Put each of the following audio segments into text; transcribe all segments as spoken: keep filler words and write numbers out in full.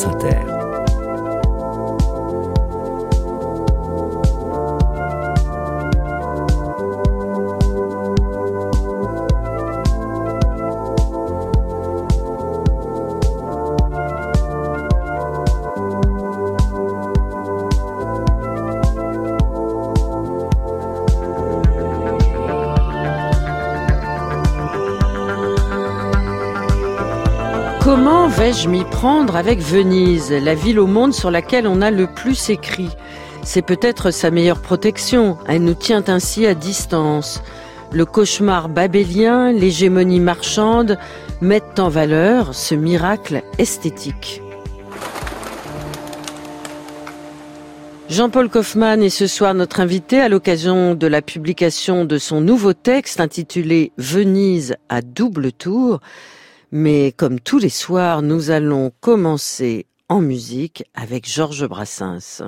France Inter. Comment vais-je m'y prendre avec Venise, la ville au monde sur laquelle on a le plus écrit ? C'est peut-être sa meilleure protection, elle nous tient ainsi à distance. Le cauchemar babélien, l'hégémonie marchande mettent en valeur ce miracle esthétique. Jean-Paul Kaufmann est ce soir notre invité à l'occasion de la publication de son nouveau texte intitulé « Venise à double tour ». Mais comme tous les soirs, nous allons commencer en musique avec Georges Brassens.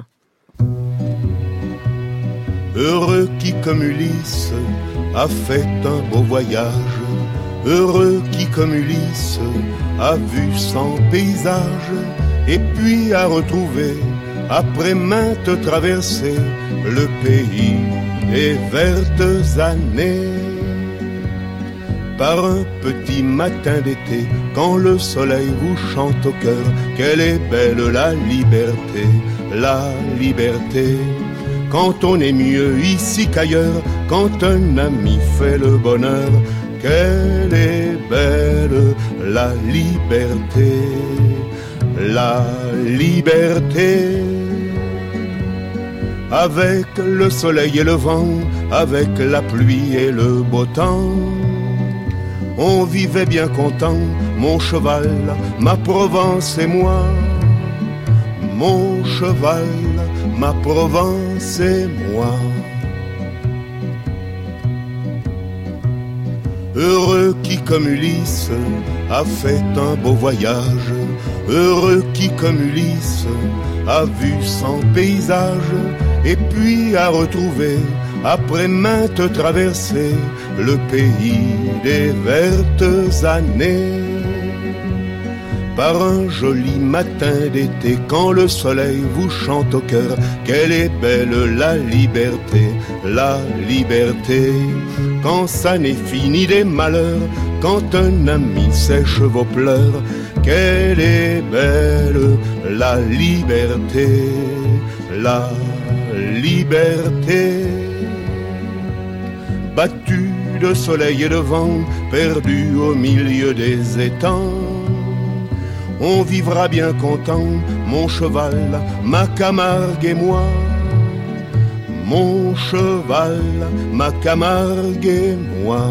Heureux qui comme Ulysse a fait un beau voyage, heureux qui comme Ulysse a vu cent paysages, et puis a retrouvé, après maintes traversées, le pays des vertes années. Par un petit matin d'été, quand le soleil vous chante au cœur, quelle est belle la liberté, la liberté. Quand on est mieux ici qu'ailleurs, quand un ami fait le bonheur, quelle est belle la liberté, la liberté. Avec le soleil et le vent, avec la pluie et le beau temps, on vivait bien content, mon cheval, ma Provence et moi. Mon cheval, ma Provence et moi. Heureux qui comme Ulysse a fait un beau voyage, heureux qui comme Ulysse a vu cent paysages, et puis a retrouvé, après maintes traversées, le pays des vertes années. Par un joli matin d'été, quand le soleil vous chante au cœur, quelle est belle la liberté, la liberté. Quand ça n'est fini des malheurs, quand un ami sèche vos pleurs, quelle est belle la liberté, la liberté. Battu de soleil et de vent, perdu au milieu des étangs, on vivra bien content, mon cheval, ma Camargue et moi. Mon cheval, ma Camargue et moi.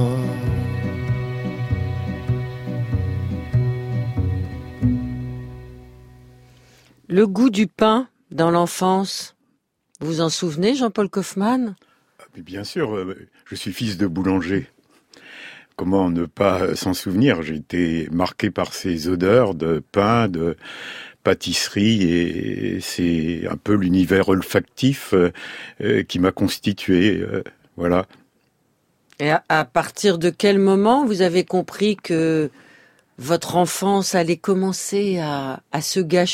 Le goût du pain dans l'enfance, vous vous en souvenez, Jean-Paul Kaufmann ? Bien sûr, je suis fils de boulanger. Comment ne pas s'en souvenir ? J'ai été marqué par ces odeurs de pain, de pâtisserie, et c'est un peu l'univers olfactif qui m'a constitué. Voilà. Et à, à partir de quel moment vous avez compris que votre enfance allait commencer à, à se gâcher ?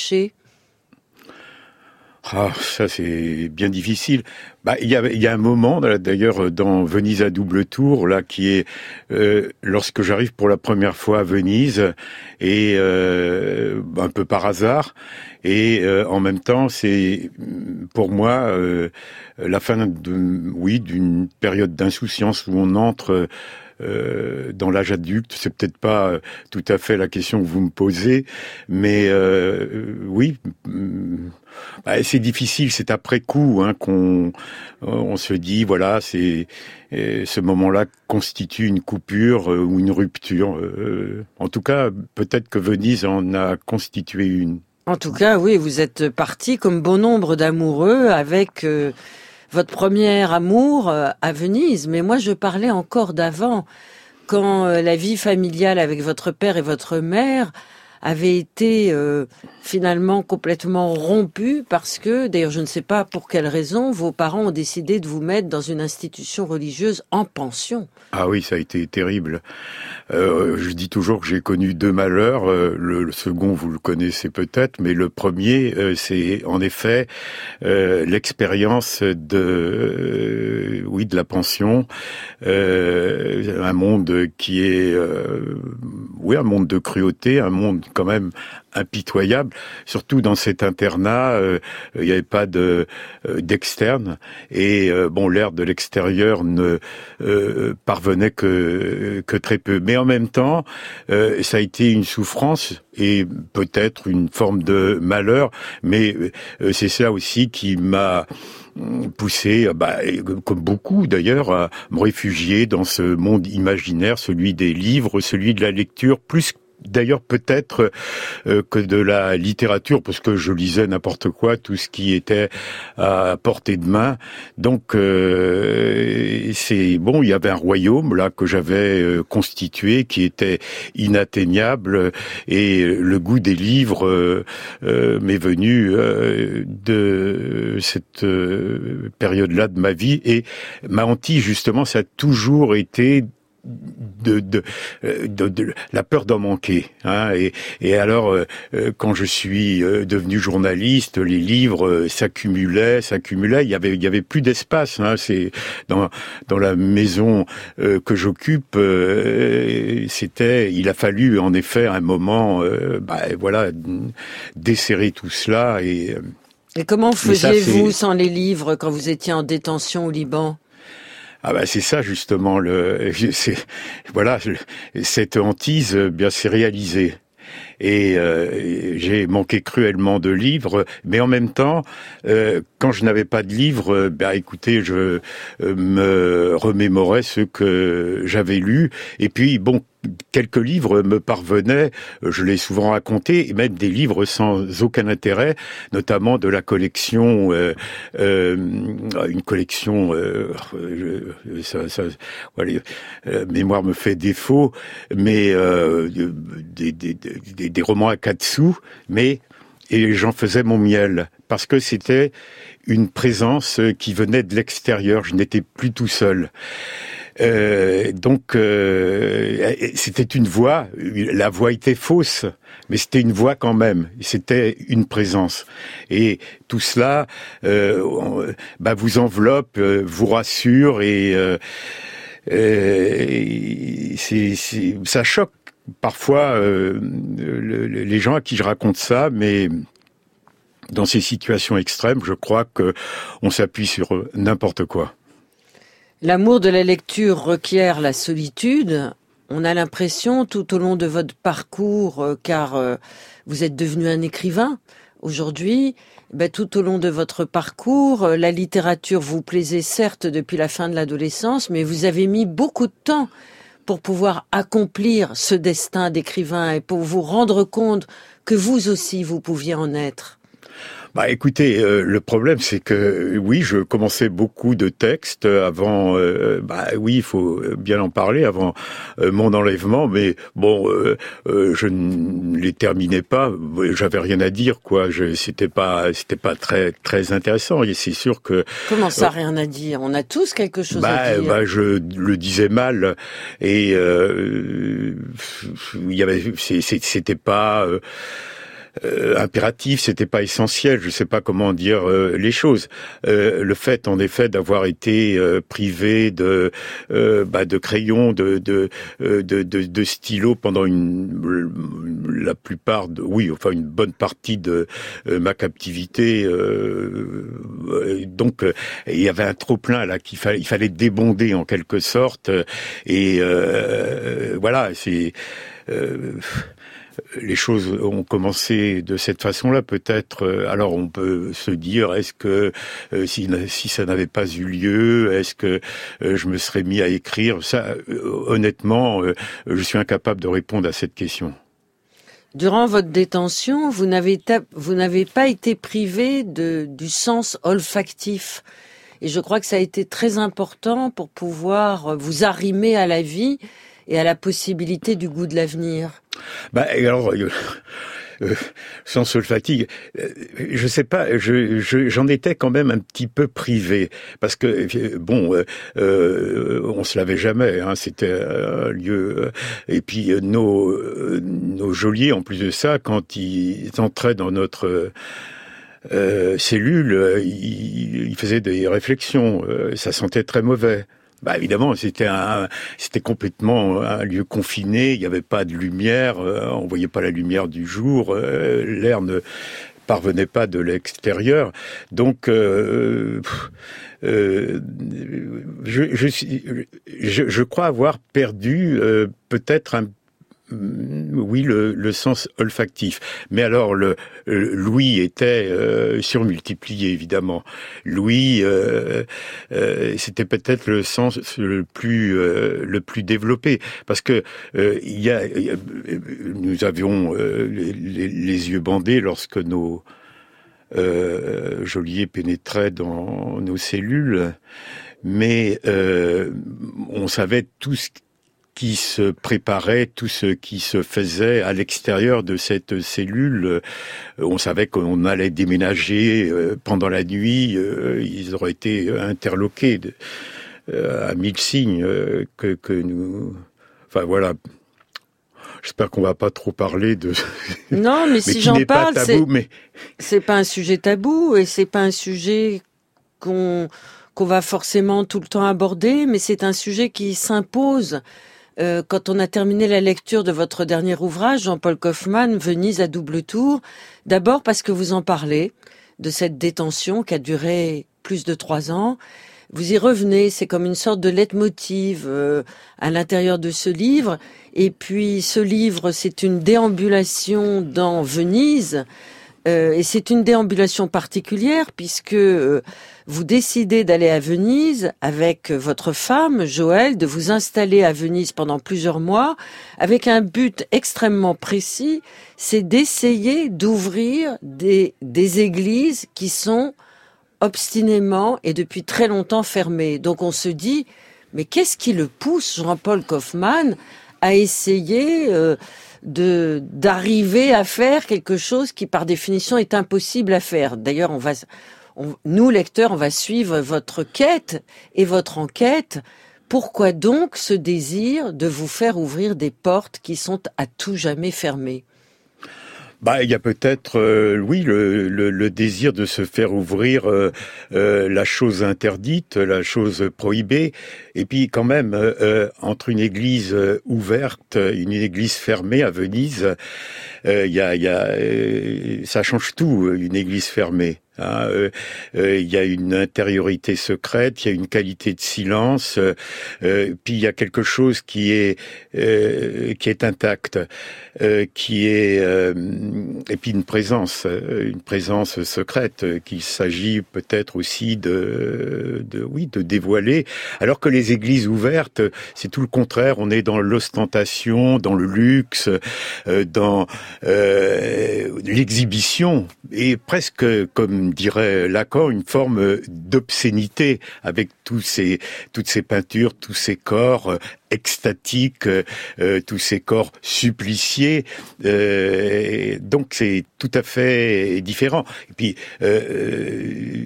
Ah, ça c'est bien difficile. Bah, il y a, il y a un moment, d'ailleurs, dans Venise à double tour, là, qui est euh, lorsque j'arrive pour la première fois à Venise, et euh, un peu par hasard, et euh, en même temps, c'est pour moi euh, la fin de, oui, d'une période d'insouciance où on entre. Euh, dans l'âge adulte, c'est peut-être pas euh, tout à fait la question que vous me posez, mais euh, oui, bah, c'est difficile, c'est après coup hein, qu'on on se dit voilà, c'est euh, ce moment-là constitue une coupure euh, ou une rupture. Euh, en tout cas, peut-être que Venise en a constitué une. En tout cas, oui, vous êtes parti comme bon nombre d'amoureux avec euh, votre premier amour à Venise, mais moi je parlais encore d'avant, quand la vie familiale avec votre père et votre mère avait été euh, finalement complètement rompu parce que, d'ailleurs je ne sais pas pour quelle raison, vos parents ont décidé de vous mettre dans une institution religieuse en pension. Ah oui, ça a été terrible. Euh, je dis toujours que j'ai connu deux malheurs. Euh, le, le second, vous le connaissez peut-être, mais le premier, euh, c'est en effet euh, l'expérience de, euh, oui, de la pension. Euh, un monde qui est, euh, oui, un monde de cruauté, un monde quand même impitoyable. Surtout dans cet internat, euh, il n'y avait pas de euh, d'externe et euh, bon, l'air de l'extérieur ne euh, parvenait que que très peu. Mais en même temps, euh, ça a été une souffrance et peut-être une forme de malheur. Mais euh, c'est ça aussi qui m'a poussé, bah, comme beaucoup d'ailleurs, à me réfugier dans ce monde imaginaire, celui des livres, celui de la lecture, plus d'ailleurs peut-être euh, que de la littérature, parce que je lisais n'importe quoi, tout ce qui était à portée de main. Donc euh, c'est bon, il y avait un royaume là que j'avais euh, constitué, qui était inatteignable, et le goût des livres euh, euh, m'est venu euh, de cette euh, période-là de ma vie, et ma hantise justement, ça a toujours été De, de, de, de la peur d'en manquer, hein, et, et alors euh, quand je suis euh, devenu journaliste, les livres euh, s'accumulaient, s'accumulaient. Il y avait, il y avait plus d'espace. Hein, c'est dans dans la maison euh, que j'occupe. Euh, c'était, il a fallu en effet à un moment, euh, bah, voilà, desserrer tout cela. Et, et comment faisiez-vous sans les livres quand vous étiez en détention au Liban? Ah bah c'est ça justement, le c'est voilà, cette hantise bien s'est réalisée. Et euh, j'ai manqué cruellement de livres, mais en même temps, euh, quand je n'avais pas de livres, bah écoutez, je euh, me remémorais ce que j'avais lu, et puis bon, quelques livres me parvenaient, je l'ai souvent raconté, et même des livres sans aucun intérêt, notamment de la collection, euh, euh, une collection, euh, ça, ça, voilà, euh, mémoire me fait défaut, mais euh, des, des, des, des romans à quatre sous, mais et j'en faisais mon miel, parce que c'était une présence qui venait de l'extérieur, je n'étais plus tout seul. Euh, donc euh, c'était une voix, la voix était fausse, mais c'était une voix quand même, c'était une présence, et tout cela euh, bah, vous enveloppe, vous rassure, et, euh, et c'est, c'est, ça choque parfois euh, le, les gens à qui je raconte ça, mais dans ces situations extrêmes, je crois que on s'appuie sur n'importe quoi. L'amour de la lecture requiert la solitude. On a l'impression tout au long de votre parcours, euh, car euh, vous êtes devenu un écrivain aujourd'hui, ben, tout au long de votre parcours, euh, la littérature vous plaisait certes depuis la fin de l'adolescence, mais vous avez mis beaucoup de temps pour pouvoir accomplir ce destin d'écrivain et pour vous rendre compte que vous aussi, vous pouviez en être. Bah écoutez, euh, le problème c'est que oui, je commençais beaucoup de textes avant, euh, bah oui, il faut bien en parler, avant euh, mon enlèvement, mais bon, euh, euh, je ne les terminais pas, j'avais rien à dire, quoi. Je, c'était pas, c'était pas très très intéressant. Et c'est sûr que comment ça, euh, rien à dire? On a tous quelque chose bah, à dire. Bah je le disais mal, et euh, il y avait, c'est, c'était pas. Euh, Euh, impératif, c'était pas essentiel, je sais pas comment dire euh, les choses. Euh, le fait, en effet, d'avoir été euh, privé de euh, bah, de crayons, de de, de de de stylos pendant une la plupart de oui, enfin une bonne partie de euh, ma captivité. Euh, donc euh, il y avait un trop plein là qu'il fallait il fallait débonder en quelque sorte. Et euh, voilà, c'est euh, les choses ont commencé de cette façon-là, peut-être. Alors on peut se dire, est-ce que euh, si, si ça n'avait pas eu lieu, est-ce que euh, je me serais mis à écrire? Ça, euh, honnêtement, euh, je suis incapable de répondre à cette question. Durant votre détention, vous n'avez, ta- vous n'avez pas été privé de, du sens olfactif. Et je crois que ça a été très important pour pouvoir vous arrimer à la vie et à la possibilité du goût de l'avenir? Bah, alors, euh, euh, sens olfactif, euh, je sais pas, je, je, j'en étais quand même un petit peu privé, parce que, bon, euh, euh, on se lavait jamais, hein, c'était un lieu, euh, et puis euh, nos, euh, nos geôliers, en plus de ça, quand ils entraient dans notre... Euh, cellule, il, il faisait des réflexions, euh, ça sentait très mauvais. Bah évidemment, c'était un, c'était complètement un lieu confiné. Il n'y avait pas de lumière, euh, on voyait pas la lumière du jour, euh, l'air ne parvenait pas de l'extérieur. Donc, euh, euh, je, je, je, je crois avoir perdu euh, peut-être un oui, le, le sens olfactif. Mais alors, le, le l'ouïe était euh, surmultiplié, évidemment. L'ouïe, euh, euh, c'était peut-être le sens le plus euh, le plus développé, parce que euh, il y a, il y a nous avions euh, les, les, les yeux bandés lorsque nos euh, geôliers pénétraient dans nos cellules, mais euh, on savait tout ce qui se préparait, tout ce qui se faisait à l'extérieur de cette cellule. On savait qu'on allait déménager pendant la nuit. Ils auraient été interloqués de, à mille signes que, que nous... Enfin voilà. J'espère qu'on va pas trop parler de... Non, mais, mais si j'en parle, pas tabou, c'est... Mais... c'est pas un sujet tabou et c'est pas un sujet qu'on, qu'on va forcément tout le temps aborder, mais c'est un sujet qui s'impose. Euh, quand on a terminé la lecture de votre dernier ouvrage, Jean-Paul Kaufmann, Venise à double tour, d'abord parce que vous en parlez, de cette détention qui a duré plus de trois ans. Vous y revenez, c'est comme une sorte de leitmotiv euh, à l'intérieur de ce livre. Et puis ce livre, c'est une déambulation dans Venise. Euh, et c'est une déambulation particulière puisque euh, vous décidez d'aller à Venise avec votre femme, Joëlle, de vous installer à Venise pendant plusieurs mois avec un but extrêmement précis, c'est d'essayer d'ouvrir des, des églises qui sont obstinément et depuis très longtemps fermées. Donc on se dit, mais qu'est-ce qui le pousse, Jean-Paul Kaufmann, à essayer... Euh, de d'arriver à faire quelque chose qui par définition est impossible à faire. D'ailleurs, on va on, nous lecteurs, on va suivre votre quête et votre enquête. Pourquoi donc ce désir de vous faire ouvrir des portes qui sont à tout jamais fermées? Bah, il y a peut-être, euh, oui, le, le, le désir de se faire ouvrir euh, euh, la chose interdite, la chose prohibée, et puis quand même euh, entre une église ouverte, une église fermée à Venise, euh, il y a, il y a, euh, ça change tout, une église fermée. Hein, euh, euh, il y a une intériorité secrète, il y a une qualité de silence, euh, euh, puis il y a quelque chose qui est euh, qui est intact, euh, qui est euh, et puis une présence, une présence secrète euh, qu'il s'agit peut-être aussi de, de oui de dévoiler. Alors que les églises ouvertes, c'est tout le contraire. On est dans l'ostentation, dans le luxe, euh, dans euh, l'exhibition et presque comme dirait Lacan, une forme d'obscénité avec tous ces, toutes ces peintures, tous ces corps euh, extatiques, euh, tous ces corps suppliciés. Euh, donc c'est tout à fait différent. Et puis euh,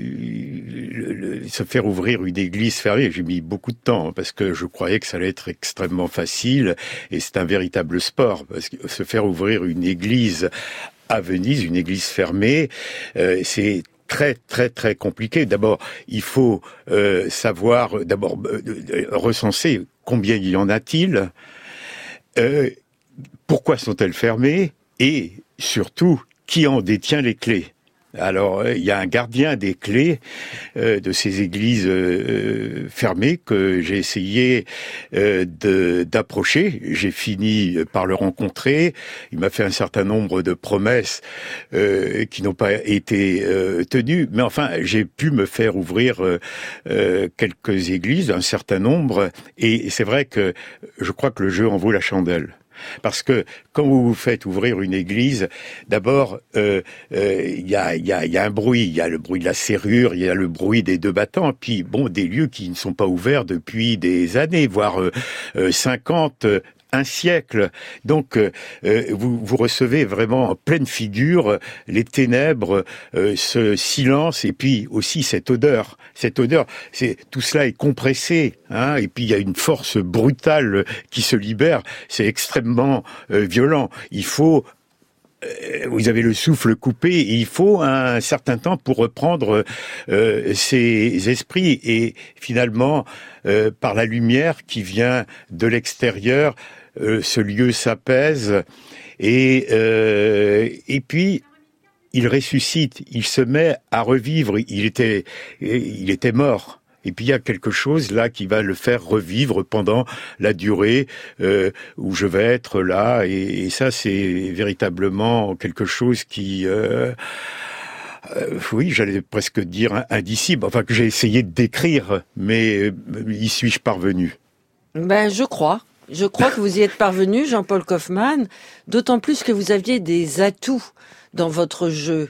le, le, se faire ouvrir une église fermée, j'ai mis beaucoup de temps hein, parce que je croyais que ça allait être extrêmement facile et c'est un véritable sport parce que se faire ouvrir une église à Venise, une église fermée, euh, c'est très très très compliqué. D'abord, il faut euh, savoir d'abord euh, recenser combien il y en a-t-il, euh, pourquoi sont-elles fermées et surtout qui en détient les clés. Alors, il y a un gardien des clés euh, de ces églises euh, fermées que j'ai essayé euh, de, d'approcher. J'ai fini par le rencontrer. Il m'a fait un certain nombre de promesses euh, qui n'ont pas été euh, tenues. Mais enfin, j'ai pu me faire ouvrir euh, euh, quelques églises, un certain nombre. Et c'est vrai que je crois que le jeu en vaut la chandelle. Parce que quand vous vous faites ouvrir une église, d'abord, euh, euh, il y a, il y a, il y a un bruit. Il y a le bruit de la serrure, il y a le bruit des deux battants. Puis, bon, des lieux qui ne sont pas ouverts depuis des années, voire euh, euh, cinquante, euh, un siècle. Donc, euh, vous, vous recevez vraiment en pleine figure les ténèbres, euh, ce silence, et puis aussi cette odeur. Cette odeur, c'est tout cela est compressé, hein, et puis il y a une force brutale qui se libère. C'est extrêmement euh, violent. Il faut vous avez le souffle coupé, et il faut un certain temps pour reprendre euh, ses esprits. Et finalement, euh, par la lumière qui vient de l'extérieur, euh, ce lieu s'apaise. Et, euh, et puis, il ressuscite, il se met à revivre. Il était, il était mort. Et puis il y a quelque chose là qui va le faire revivre pendant la durée euh, où je vais être là. Et, et ça, c'est véritablement quelque chose qui, euh, euh, oui, j'allais presque dire indicible. Enfin, que j'ai essayé de décrire, mais y suis-je parvenu? Ben, je crois. Je crois que vous y êtes parvenu, Jean-Paul Kaufmann. D'autant plus que vous aviez des atouts dans votre jeu.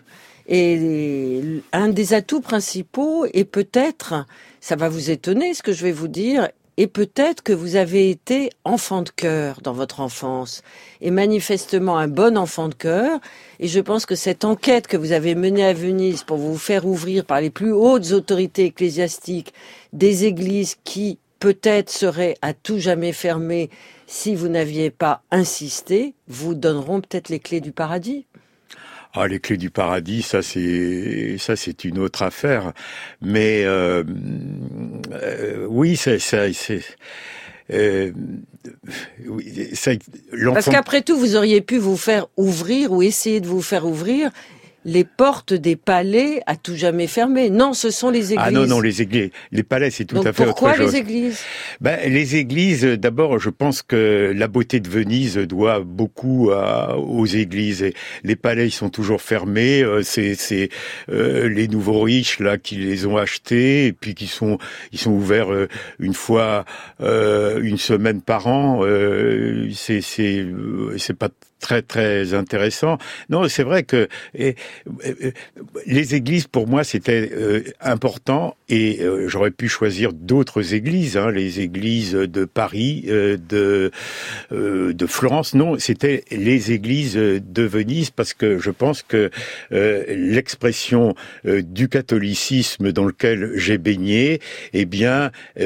Et un des atouts principaux est peut-être, ça va vous étonner ce que je vais vous dire, et peut-être que vous avez été enfant de cœur dans votre enfance, et manifestement un bon enfant de cœur, et je pense que cette enquête que vous avez menée à Venise pour vous faire ouvrir par les plus hautes autorités ecclésiastiques des églises qui peut-être seraient à tout jamais fermées si vous n'aviez pas insisté, vous donneront peut-être les clés du paradis. Ah, les clés du paradis, ça c'est ça c'est une autre affaire. Mais euh, euh, oui, c'est ça, c'est. Euh, oui, ça, l'enfant... Parce qu'après tout, vous auriez pu vous faire ouvrir ou essayer de vous faire ouvrir les portes des palais à tout jamais fermées. Non, ce sont les églises. Ah non, non, les églises, les palais, c'est tout Donc à fait autre chose. Pourquoi les églises? Ben, les églises, d'abord, je pense que la beauté de Venise doit beaucoup à, aux églises. Et les palais, ils sont toujours fermés. C'est, c'est euh, les nouveaux riches là qui les ont achetés et puis qui sont, ils sont ouverts euh, une fois, euh, une semaine par an. Euh, c'est, c'est, c'est pas très très intéressant. Non, c'est vrai que et, et, les églises pour moi c'était euh, important et euh, j'aurais pu choisir d'autres églises, hein, les églises de Paris, euh, de euh, de Florence. Non, c'était les églises de Venise parce que je pense que euh, l'expression euh, du catholicisme dans lequel j'ai baigné, eh bien,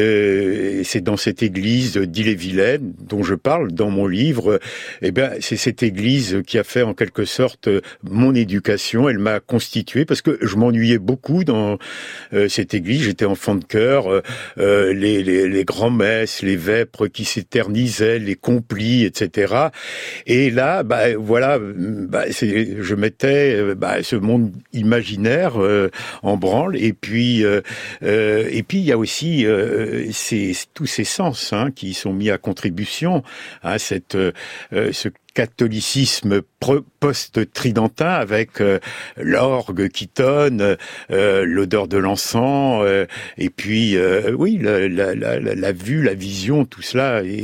euh, c'est dans cette église d'Ille-et-Vilaine dont je parle dans mon livre. Eh bien, c'est cette église qui a fait en quelque sorte mon éducation. Elle m'a constitué parce que je m'ennuyais beaucoup dans euh, cette église. J'étais enfant de chœur, euh, les, les, les grands-messes, les vêpres qui s'éternisaient, les complis, et cetera. Et là, bah voilà, bah, c'est, je mettais bah, ce monde imaginaire euh, en branle. Et puis, euh, euh, et puis il y a aussi euh, ces, tous ces sens hein, qui sont mis à contribution. Hein, cette, euh, ce catholicisme post-tridentin avec euh, l'orgue qui tonne, euh, l'odeur de l'encens, euh, et puis euh, oui, la, la, la, la vue, la vision, tout cela est,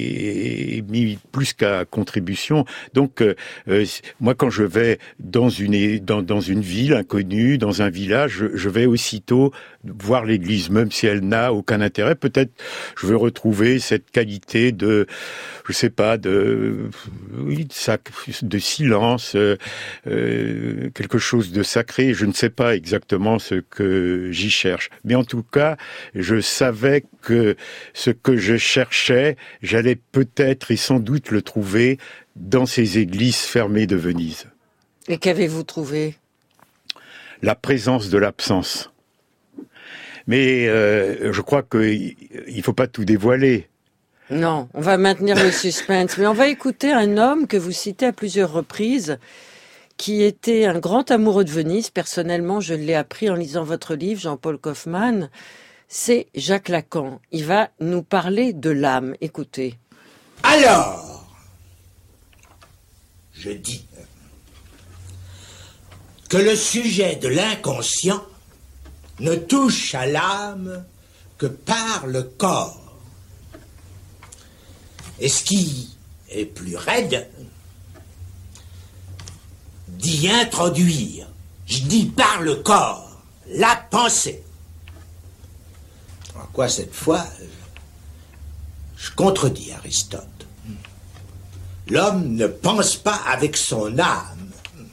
est mis plus qu'à contribution. Donc euh, moi, quand je vais dans une dans, dans une ville inconnue, dans un village, je, je vais aussitôt voir l'église, même si elle n'a aucun intérêt. Peut-être je veux retrouver cette qualité de, je sais pas, de oui, de, de silence, euh, euh, quelque chose de sacré. Je ne sais pas exactement ce que j'y cherche. Mais en tout cas, je savais que ce que je cherchais, j'allais peut-être et sans doute le trouver dans ces églises fermées de Venise. Et qu'avez-vous trouvé? La présence de l'absence. Mais euh, je crois qu'il ne faut pas tout dévoiler. Non, on va maintenir le suspense. Mais on va écouter un homme que vous citez à plusieurs reprises, qui était un grand amoureux de Venise. Personnellement, je l'ai appris en lisant votre livre, Jean-Paul Kaufmann. C'est Jacques Lacan. Il va nous parler de l'âme. Écoutez. Alors, je dis que le sujet de l'inconscient ne touche à l'âme que par le corps. Et ce qui et plus raide, d'y introduire, je dis par le corps, la pensée. En quoi cette fois, je contredis Aristote. L'homme ne pense pas avec son âme,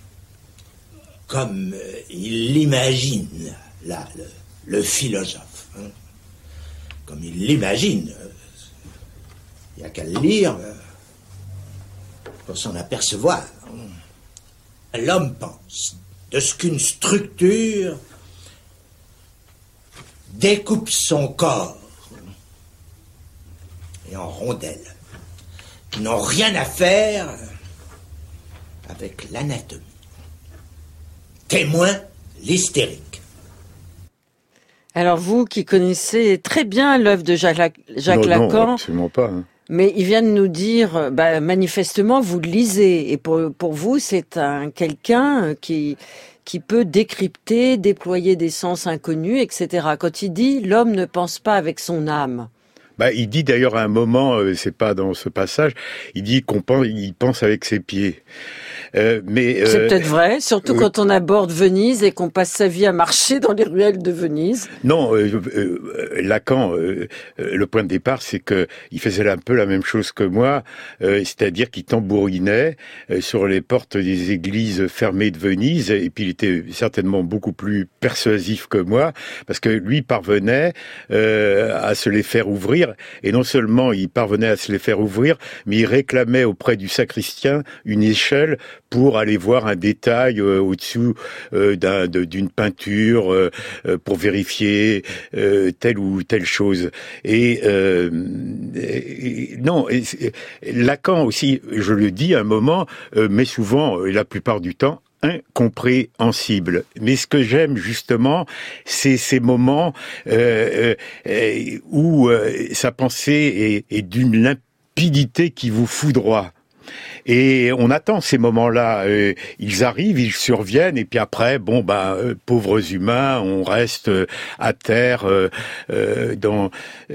comme il l'imagine, là, le, le philosophe. Hein. Comme il l'imagine. Il n'y a qu'à le lire pour s'en apercevoir. L'homme pense de ce qu'une structure découpe son corps et en rondelles qui n'ont rien à faire avec l'anatomie. Témoin, l'hystérique. Alors vous qui connaissez très bien l'œuvre de Jacques, Jacques non, Lacan, non, absolument pas. Hein. Mais il vient de nous dire, bah, manifestement, vous le lisez. Et pour, pour vous, c'est un quelqu'un qui, qui peut décrypter, déployer des sens inconnus, et cetera. Quand il dit « l'homme ne pense pas avec son âme », bah, il dit d'ailleurs à un moment, euh, c'est pas dans ce passage, il dit qu'on pense, il pense avec ses pieds. Euh, mais euh, c'est peut-être vrai, surtout euh, quand on aborde Venise et qu'on passe sa vie à marcher dans les ruelles de Venise. Non, euh, euh, Lacan, euh, le point de départ, c'est que il faisait un peu la même chose que moi, euh, c'est-à-dire qu'il tambourinait euh, sur les portes des églises fermées de Venise, et puis il était certainement beaucoup plus persuasif que moi, parce que lui parvenait euh, à se les faire ouvrir, et non seulement il parvenait à se les faire ouvrir, mais il réclamait auprès du sacristain une échelle pour aller voir un détail euh, au-dessous euh, d'un, de, d'une peinture, euh, euh, pour vérifier euh, telle ou telle chose. Et, euh, et non, et, et Lacan aussi, je le dis à un moment, euh, mais souvent, et la plupart du temps, incompréhensible. Mais ce que j'aime justement, c'est ces moments euh, euh, où euh, sa pensée est, est d'une limpidité qui vous foudroie. Et on attend ces moments-là. Euh, ils arrivent, ils surviennent, et puis après, bon, bah, euh, pauvres humains, on reste euh, à terre euh, euh, dans, euh,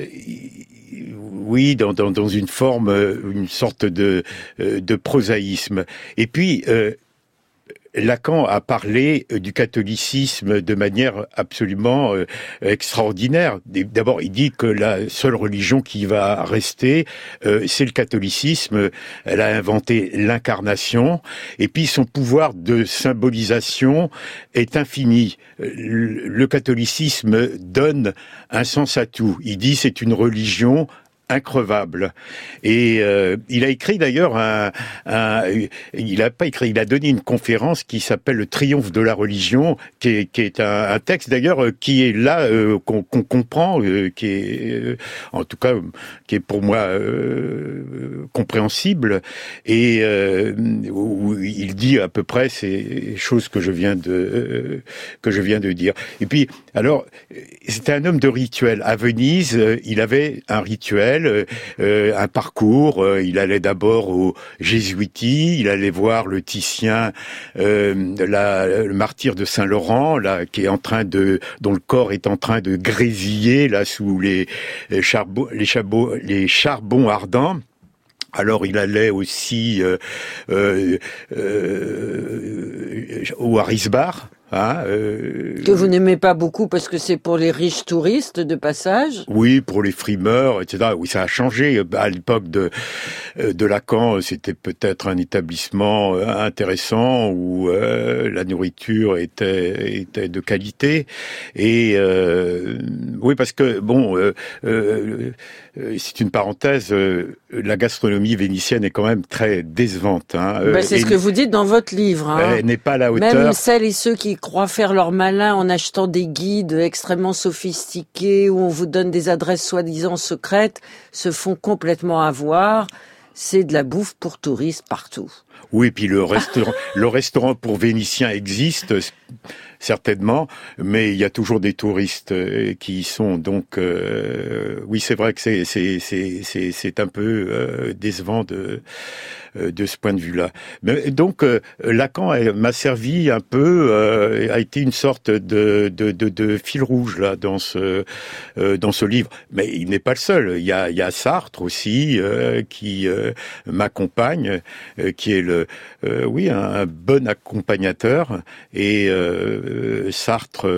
oui, dans, dans, dans une forme, une sorte de, de prosaïsme. Et puis. Euh, Lacan a parlé du catholicisme de manière absolument euh, extraordinaire. D'abord, il dit que la seule religion qui va rester, euh, c'est le catholicisme. Elle a inventé l'incarnation, et puis son pouvoir de symbolisation est infini. Le catholicisme donne un sens à tout. Il dit c'est une religion increvable. Et euh, il a écrit d'ailleurs un, un il a pas écrit, il a donné une conférence qui s'appelle Le Triomphe de la religion, qui est, qui est un, un texte d'ailleurs qui est là euh, qu'on, qu'on comprend, euh, qui est euh, en tout cas qui est pour moi euh, compréhensible, et euh, où il dit à peu près ces choses que je viens de euh, que je viens de dire. Et puis alors c'était un homme de rituel. À Venise, il avait un rituel. Euh, un parcours, euh, il allait d'abord au Jésuiti, il allait voir le Titien, euh, la, le martyr de Saint-Laurent, là, qui est en train de, dont le corps est en train de grésiller là sous les, les charbons, les charbons, les charbons ardents. Alors il allait aussi euh, euh, euh, au Harisbar. Hein, euh, que vous n'aimez pas beaucoup parce que c'est pour les riches touristes de passage. Oui, pour les frimeurs, et cetera. Oui, ça a changé. À l'époque de de Lacan, c'était peut-être un établissement intéressant où euh, la nourriture était était de qualité. Et euh, oui, parce que bon, euh, euh, c'est une parenthèse. Euh, la gastronomie vénitienne est quand même très décevante. Hein. Ben, c'est et, ce que vous dites dans votre livre. Hein. Elle n'est pas à la hauteur. Même celles et ceux qui croient faire leur malin en achetant des guides extrêmement sophistiqués où on vous donne des adresses soi-disant secrètes se font complètement avoir. C'est de la bouffe pour touristes partout. Oui, puis le restaurant, le restaurant pour Vénitiens existe certainement, mais il y a toujours des touristes qui y sont. Donc, euh, oui, c'est vrai que c'est c'est c'est c'est c'est un peu euh, décevant de de ce point de vue-là. Mais, donc euh, Lacan elle, m'a servi un peu, euh, a été une sorte de, de, de, de fil rouge là dans ce euh, dans ce livre. Mais il n'est pas le seul. Il y a, il y a Sartre aussi euh, qui euh, m'accompagne, euh, qui est le euh, oui un, un bon accompagnateur. Et euh, Sartre,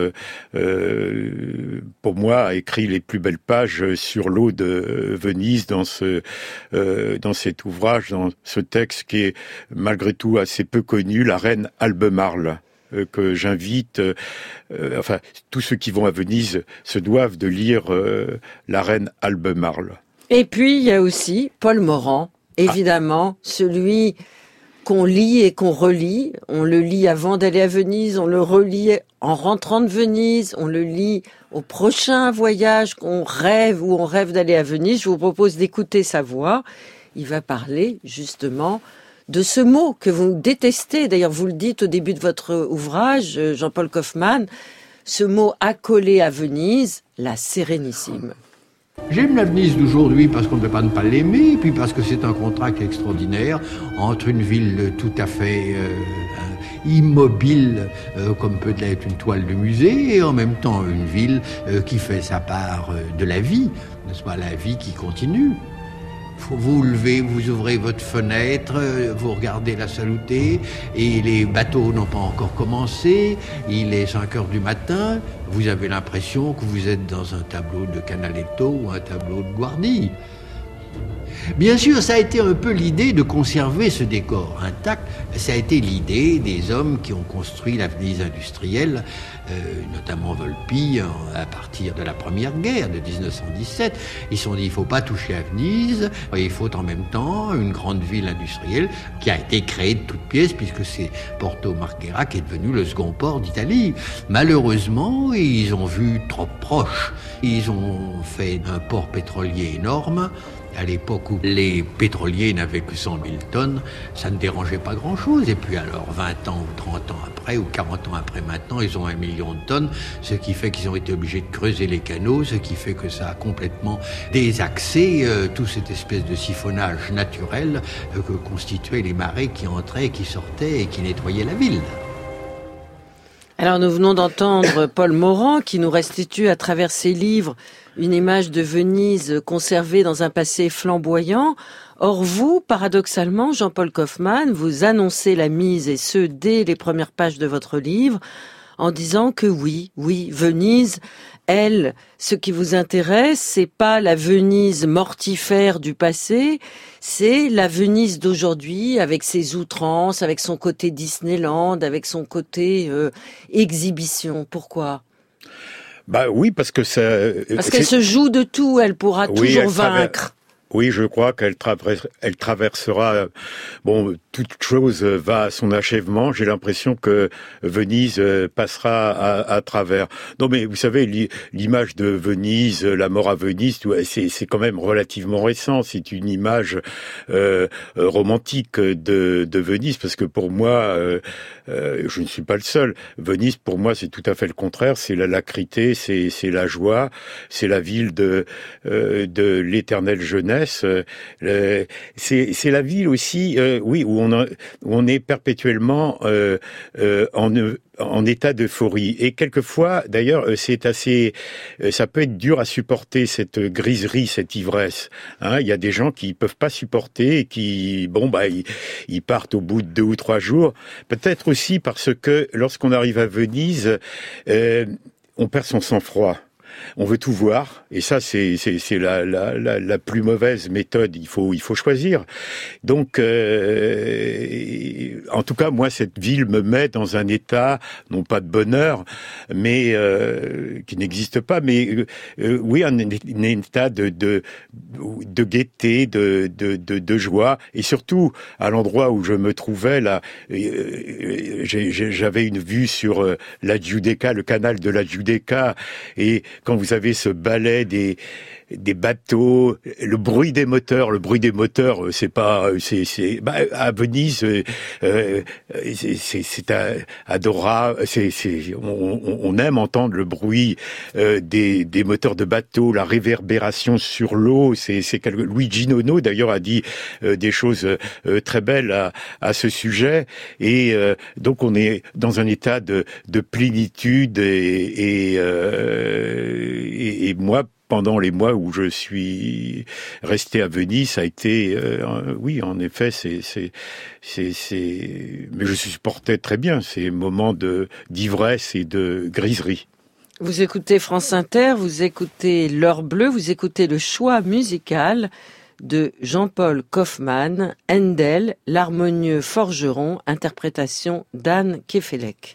euh, pour moi, a écrit les plus belles pages sur l'eau de Venise dans ce euh, dans cet ouvrage, dans ce texte qui est malgré tout assez peu connu, La Reine Albemarle, euh, que j'invite, euh, euh, enfin tous ceux qui vont à Venise se doivent de lire euh, La Reine Albemarle. Et puis il y a aussi Paul Morand, évidemment, ah. celui qu'on lit et qu'on relit. On le lit avant d'aller à Venise, on le relit en rentrant de Venise, on le lit au prochain voyage qu'on rêve ou on rêve d'aller à Venise. Je vous propose d'écouter sa voix. Il va parler justement de ce mot que vous détestez. D'ailleurs, vous le dites au début de votre ouvrage, Jean-Paul Kaufmann, ce mot accolé à Venise, la Sérénissime. J'aime la Venise d'aujourd'hui parce qu'on ne peut pas ne pas l'aimer, puis parce que c'est un contraste extraordinaire entre une ville tout à fait euh, immobile, euh, comme peut l'être une toile de musée, et en même temps une ville euh, qui fait sa part euh, de la vie, n'est-ce pas, la vie qui continue. Faut vous vous levez, vous ouvrez votre fenêtre, vous regardez la Salutée, et les bateaux n'ont pas encore commencé, il est cinq heures du matin, vous avez l'impression que vous êtes dans un tableau de Canaletto ou un tableau de Guardi. Bien sûr, ça a été un peu l'idée de conserver ce décor intact. Ça a été l'idée des hommes qui ont construit la Venise industrielle, euh, notamment Volpi, à partir de la Première Guerre de dix-neuf cent dix-sept. Ils se sont dit, il ne faut pas toucher à Venise, et il faut en même temps une grande ville industrielle qui a été créée de toutes pièces, puisque c'est Porto Marghera qui est devenu le second port d'Italie. Malheureusement, ils ont vu trop proche. Ils ont fait un port pétrolier énorme. À l'époque où les pétroliers n'avaient que cent mille tonnes, ça ne dérangeait pas grand-chose. Et puis alors, vingt ans ou trente ans après, ou quarante ans après maintenant, ils ont un million de tonnes, ce qui fait qu'ils ont été obligés de creuser les canaux, ce qui fait que ça a complètement désaxé euh, toute cette espèce de siphonnage naturel euh, que constituaient les marées qui entraient et qui sortaient et qui nettoyaient la ville. Alors nous venons d'entendre Paul Morand qui nous restitue à travers ses livres une image de Venise conservée dans un passé flamboyant. Or vous, paradoxalement, Jean-Paul Kaufmann, vous annoncez la mise, et ce, dès les premières pages de votre livre, en disant que oui, oui, Venise, elle, ce qui vous intéresse, c'est pas la Venise mortifère du passé, c'est la Venise d'aujourd'hui, avec ses outrances, avec son côté Disneyland, avec son côté euh, exhibition. Pourquoi ? Bah oui, parce que ça... Parce qu'elle se joue de tout, elle pourra oui, toujours elle vaincre. Oui, je crois qu'elle traverse, elle traversera. Bon, toute chose va à son achèvement. J'ai l'impression que Venise passera à, à travers. Non, mais vous savez, l'image de Venise, la mort à Venise, c'est, c'est quand même relativement récent. C'est une image euh, romantique de, de Venise, parce que pour moi, euh, euh, je ne suis pas le seul. Venise, pour moi, c'est tout à fait le contraire. C'est la lacrité, c'est, c'est la joie, c'est la ville de euh, de l'éternelle jeunesse. Euh, c'est, c'est la ville aussi, euh, oui, où on, a, où on est perpétuellement euh, euh, en, en état d'euphorie. Et quelquefois, d'ailleurs, c'est assez, ça peut être dur à supporter cette griserie, cette ivresse. Hein, il y a des gens qui peuvent pas supporter et qui, bon, bah, ils, ils partent au bout de deux ou trois jours. Peut-être aussi parce que lorsqu'on arrive à Venise, euh, on perd son sang-froid. On veut tout voir, et ça c'est c'est, c'est la, la la la plus mauvaise méthode. Il faut il faut choisir. Donc, euh, en tout cas, moi cette ville me met dans un état non pas de bonheur, mais euh, qui n'existe pas, mais euh, oui un, un état de de de gaieté, de de de, de joie, et surtout à l'endroit où je me trouvais là, euh, j'ai, j'avais une vue sur la Giudecca, le canal de la Giudecca, et quand vous avez ce ballet des des bateaux, le bruit des moteurs, le bruit des moteurs, c'est pas, c'est, c'est, bah, à Venise, euh, c'est, c'est, c'est adorable, c'est, c'est, on, on aime entendre le bruit euh, des, des moteurs de bateaux, la réverbération sur l'eau, c'est, c'est quelque... Luigi Nono d'ailleurs a dit euh, des choses euh, très belles à, à ce sujet, et euh, donc on est dans un état de, de plénitude, et, et, euh, et, et moi, pendant les mois où je suis resté à Venise, ça a été, euh, oui, en effet, c'est, c'est, c'est, c'est, mais je supportais très bien ces moments de d'ivresse et de griserie. Vous écoutez France Inter, vous écoutez L'Heure Bleue, vous écoutez le choix musical de Jean-Paul Kaufmann, Handel, l'harmonieux forgeron, interprétation d'Anne Kefelec.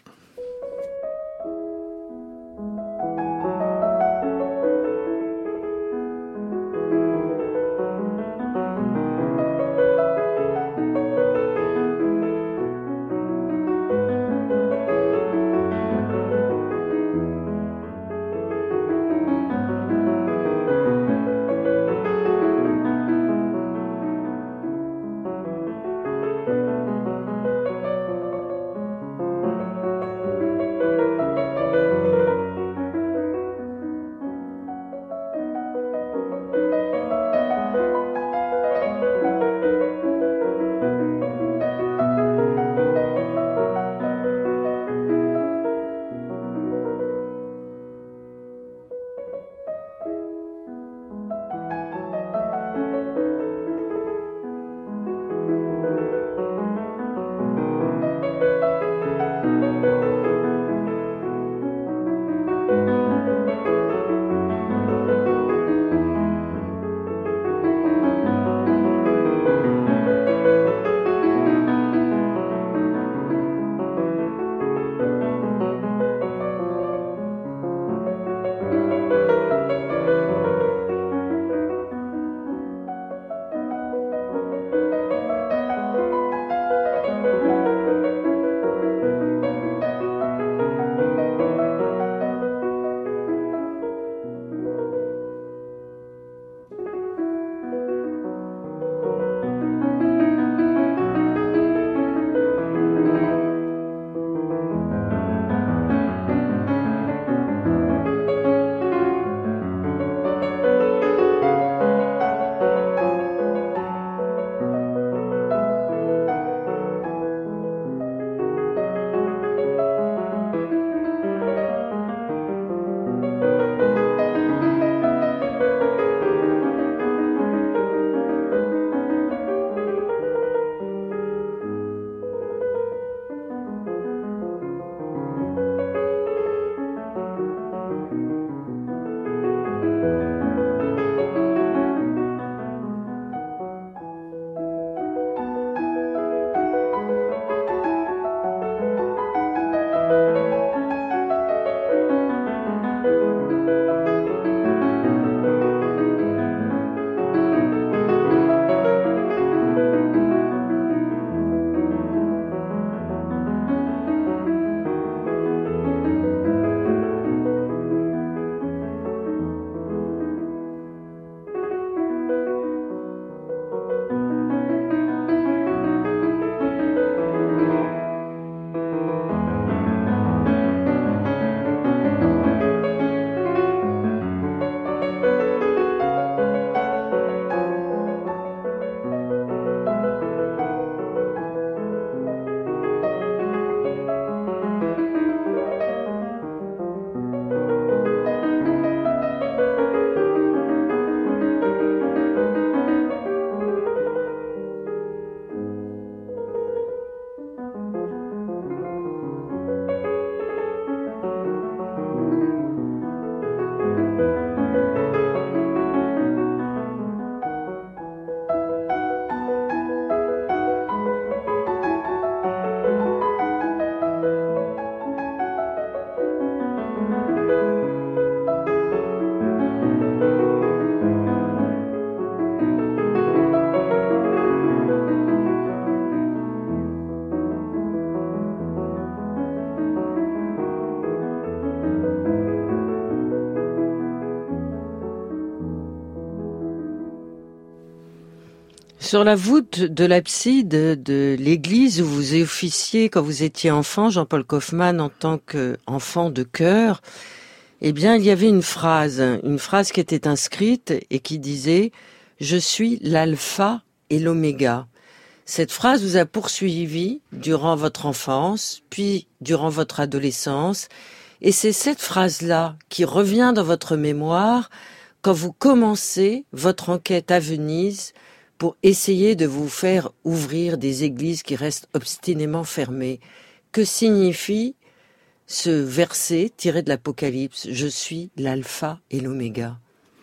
Sur la voûte de l'abside de l'église où vous officiez quand vous étiez enfant, Jean-Paul Kaufmann, en tant qu'enfant de chœur, eh bien, il y avait une phrase, une phrase qui était inscrite et qui disait « Je suis l'alpha et l'oméga ». Cette phrase vous a poursuivi durant votre enfance, puis durant votre adolescence, et c'est cette phrase-là qui revient dans votre mémoire quand vous commencez votre enquête à Venise pour essayer de vous faire ouvrir des églises qui restent obstinément fermées. Que signifie ce verset tiré de l'Apocalypse ? Je suis l'alpha et l'oméga.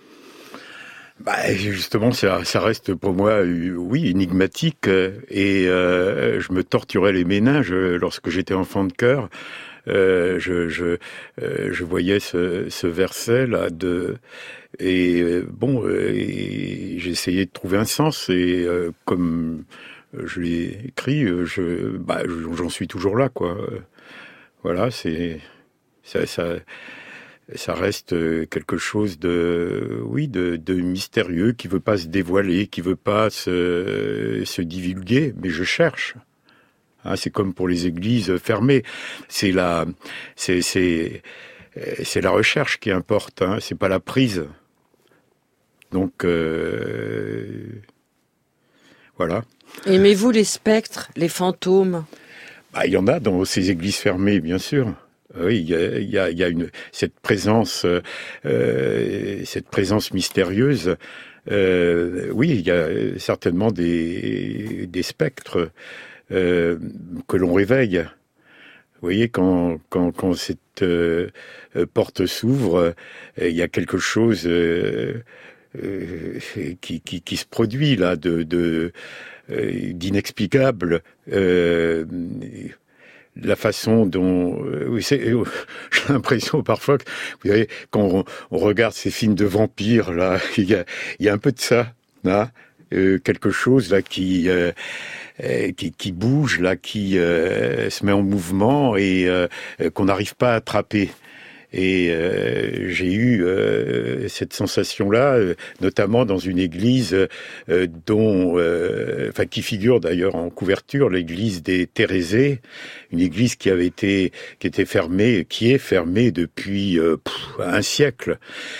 Bah, justement, ça, ça reste pour moi, oui, énigmatique, et euh, je me torturais les méninges lorsque j'étais enfant de chœur. Euh, je, je, euh, je voyais ce, ce verset-là de, et euh, bon, euh, j'essayais de trouver un sens, et euh, comme je l'ai écrit, je, bah, j'en suis toujours là, quoi. Voilà, c'est ça, ça, ça reste quelque chose de, oui, de, de mystérieux qui veut pas se dévoiler, qui veut pas se, se divulguer, mais je cherche. Hein, c'est comme pour les églises fermées. C'est la, c'est, c'est, c'est la recherche qui importe. Hein, c'est pas la prise. Donc, euh, voilà. Aimez-vous les spectres, les fantômes ? Bah, il y en a dans ces églises fermées, bien sûr. Oui, il y a, il y a, il y a une cette présence, euh, cette présence mystérieuse. Euh, oui, il y a certainement des des spectres euh, que l'on réveille. Vous voyez, quand quand quand cette euh, porte s'ouvre, euh, il y a quelque chose euh, euh, qui qui qui se produit là de de euh, d'inexplicable. Euh, la façon dont euh, oui, c'est, euh, j'ai l'impression parfois que vous savez, quand on, on regarde ces films de vampires là, il y a il y a un peu de ça là, euh, quelque chose là qui euh, qui, qui bouge là, qui euh, se met en mouvement et euh, qu'on n'arrive pas à attraper. Et euh, j'ai eu euh, cette sensation-là, euh, notamment dans une église euh, dont, euh, enfin, qui figure d'ailleurs en couverture, l'église des Thérésées, une église qui avait été, qui était fermée, qui est fermée depuis euh, pff, un siècle.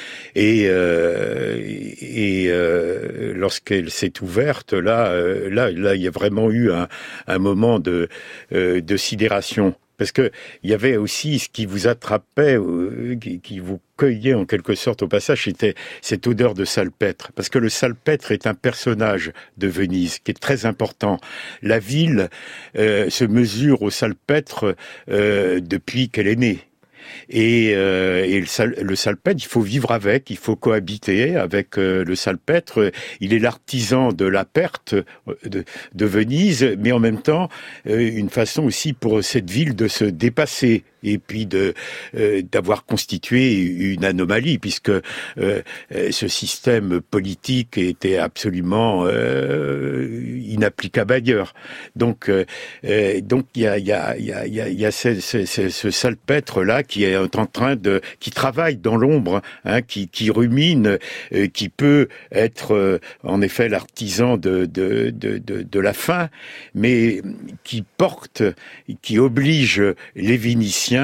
Et, euh, et euh, lorsqu'elle s'est ouverte, là, euh, là, là, il y a vraiment eu un, un moment de, euh, de sidération. Parce que il y avait aussi ce qui vous attrapait, euh, qui, qui vous cueillait en quelque sorte au passage, c'était cette odeur de salpêtre. Parce que le salpêtre est un personnage de Venise qui est très important. La ville euh, se mesure au salpêtre euh, depuis qu'elle est née. Et, euh, et le, sal, le salpêtre, il faut vivre avec, il faut cohabiter avec euh, le salpêtre. Il est l'artisan de la perte de, de Venise, mais en même temps, euh, une façon aussi pour cette ville de se dépasser et puis de euh, d'avoir constitué une anomalie, puisque euh, ce système politique était absolument euh, inapplicable ailleurs. Donc, euh, donc il y a il y a il y a il y a ce, ce, ce, ce salpêtre là qui est en train de, qui travaille dans l'ombre, hein, qui, qui rumine, euh, qui peut être euh, en effet l'artisan de, de, de, de, de la fin, mais qui porte, qui oblige les Vénitiens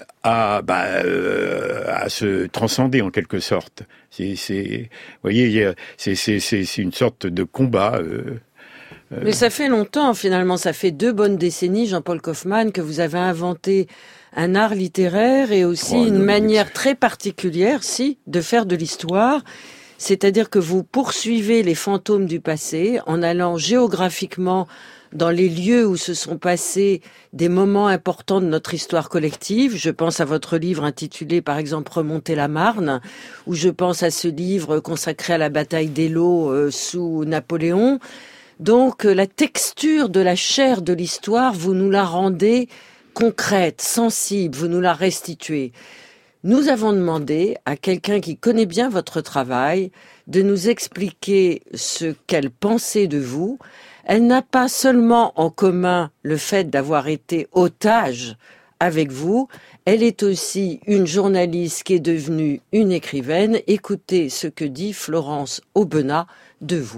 à, bah, euh, à se transcender en quelque sorte. C'est, c'est, vous voyez, c'est, c'est, c'est, c'est une sorte de combat. Euh, Mais ça fait longtemps, finalement, ça fait deux bonnes décennies, Jean-Paul Kaufmann, que vous avez inventé un art littéraire et aussi oh, une non, manière très particulière, si, de faire de l'histoire. C'est-à-dire que vous poursuivez les fantômes du passé en allant géographiquement dans les lieux où se sont passés des moments importants de notre histoire collective. Je pense à votre livre intitulé, par exemple, Remonter la Marne, ou je pense à ce livre consacré à la bataille d'Eylau euh, sous Napoléon. Donc, la texture de la chair de l'histoire, vous nous la rendez concrète, sensible, vous nous la restituez. Nous avons demandé à quelqu'un qui connaît bien votre travail de nous expliquer ce qu'elle pensait de vous. Elle n'a pas seulement en commun le fait d'avoir été otage avec vous, elle est aussi une journaliste qui est devenue une écrivaine. Écoutez ce que dit Florence Aubenas de vous.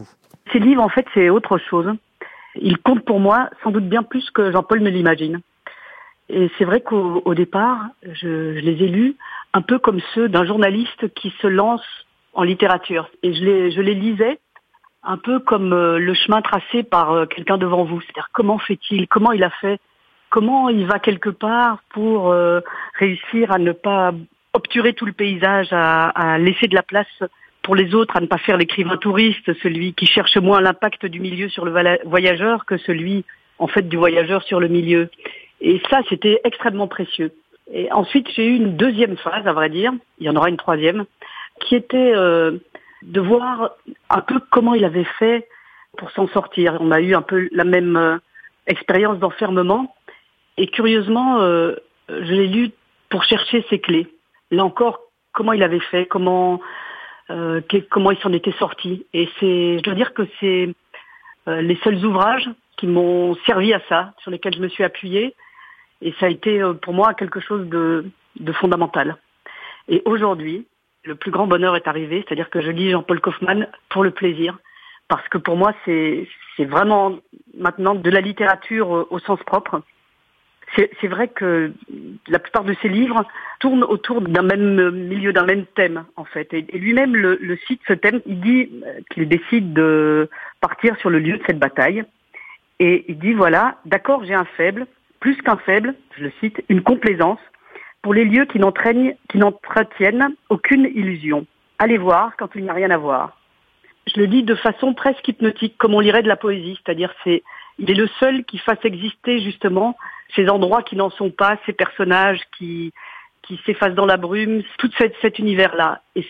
Ces livres, en fait, c'est autre chose. Ils comptent pour moi sans doute bien plus que Jean-Paul ne l'imagine. Et c'est vrai qu'au au départ, je, je les ai lus un peu comme ceux d'un journaliste qui se lance en littérature. Et je les, je les lisais un peu comme euh, le chemin tracé par euh, quelqu'un devant vous. C'est-à-dire comment fait-il, comment il a fait, comment il va quelque part pour euh, réussir à ne pas obturer tout le paysage, à, à laisser de la place pour les autres, à ne pas faire l'écrivain touriste, celui qui cherche moins l'impact du milieu sur le voyageur que celui, en fait, du voyageur sur le milieu. Et ça, c'était extrêmement précieux. Et ensuite, j'ai eu une deuxième phase, à vrai dire, il y en aura une troisième, qui était euh, de voir un peu comment il avait fait pour s'en sortir. On a eu un peu la même euh, expérience d'enfermement. Et curieusement, euh, je l'ai lu pour chercher ses clés. Là encore, comment il avait fait, comment euh, comment il s'en était sorti. Et c'est, je dois dire que c'est euh, les seuls ouvrages qui m'ont servi à ça, sur lesquels je me suis appuyée. Et ça a été euh, pour moi quelque chose de, de fondamental. Et aujourd'hui, le plus grand bonheur est arrivé, c'est-à-dire que je lis Jean-Paul Kaufmann pour le plaisir, parce que pour moi, c'est, c'est vraiment maintenant de la littérature au, au sens propre. C'est, c'est vrai que la plupart de ses livres tournent autour d'un même milieu, d'un même thème, en fait. Et, et lui-même le, le cite, ce thème, il dit qu'il décide de partir sur le lieu de cette bataille. Et il dit, voilà, d'accord, j'ai un faible, plus qu'un faible, je le cite, une complaisance pour les lieux qui n'entraînent, qui n'entretiennent aucune illusion. Allez voir quand il n'y a rien à voir. Je le dis de façon presque hypnotique, comme on lirait de la poésie, c'est-à-dire c'est, il est le seul qui fasse exister justement ces endroits qui n'en sont pas, ces personnages qui qui s'effacent dans la brume, tout cette, cet univers-là. Et,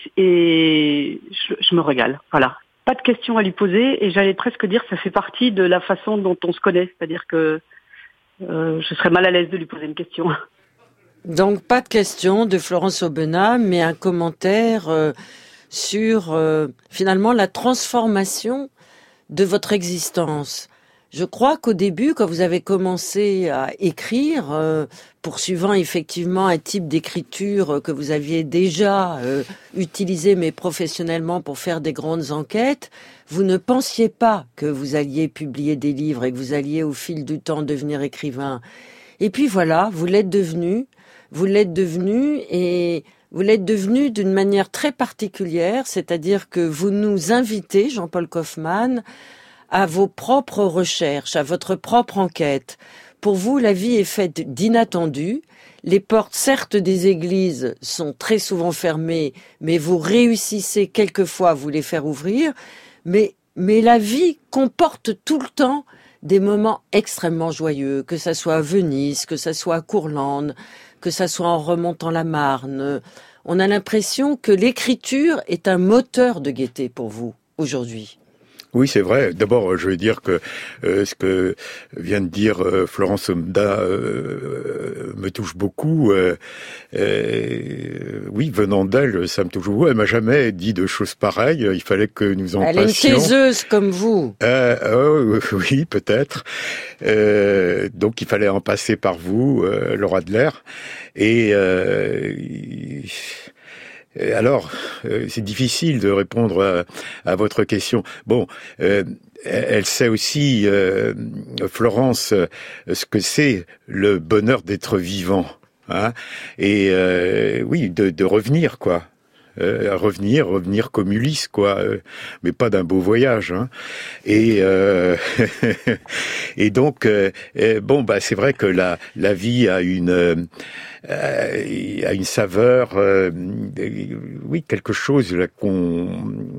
et je, je me régale, voilà. Pas de questions à lui poser, et j'allais presque dire que ça fait partie de la façon dont on se connaît, c'est-à-dire que euh, je serais mal à l'aise de lui poser une question. Donc pas de question de Florence Aubenas, mais un commentaire euh, sur euh, finalement la transformation de votre existence. Je crois qu'au début, quand vous avez commencé à écrire, euh, poursuivant effectivement un type d'écriture que vous aviez déjà euh, utilisé, mais professionnellement pour faire des grandes enquêtes, vous ne pensiez pas que vous alliez publier des livres et que vous alliez au fil du temps devenir écrivain. Et puis voilà, vous l'êtes devenu, vous l'êtes devenu et vous l'êtes devenu d'une manière très particulière, c'est-à-dire que vous nous invitez, Jean-Paul Kaufmann, à vos propres recherches, à votre propre enquête. Pour vous, la vie est faite d'inattendus. Les portes, certes, des églises sont très souvent fermées, mais vous réussissez quelquefois à vous les faire ouvrir. Mais, mais la vie comporte tout le temps des moments extrêmement joyeux, que ça soit à Venise, que ça soit à Courlande, que ça soit en remontant la Marne. On a l'impression que l'écriture est un moteur de gaieté pour vous, aujourd'hui. Oui, c'est vrai. D'abord, je veux dire que euh, ce que vient de dire euh, Florence Aubenas euh, me touche beaucoup. Euh, euh, oui, venant d'elle, ça me touche beaucoup. Elle m'a jamais dit de choses pareilles. Il fallait que nous en Elle passions. Elle est une taiseuse comme vous. Euh, oh, oui, peut-être. Euh, donc, il fallait en passer par vous, euh, Laura Adler. Et... Euh, Alors, euh, c'est difficile de répondre à, à votre question. Bon, euh, elle sait aussi, euh, Florence, ce que c'est le bonheur d'être vivant, hein, et euh, oui, de, de revenir, quoi. Euh, revenir, revenir comme Ulysse, quoi, euh, mais pas d'un beau voyage, hein. Et euh, et donc euh, bon, bah c'est vrai que la la vie a une euh, a une saveur, euh, oui, quelque chose là qu'on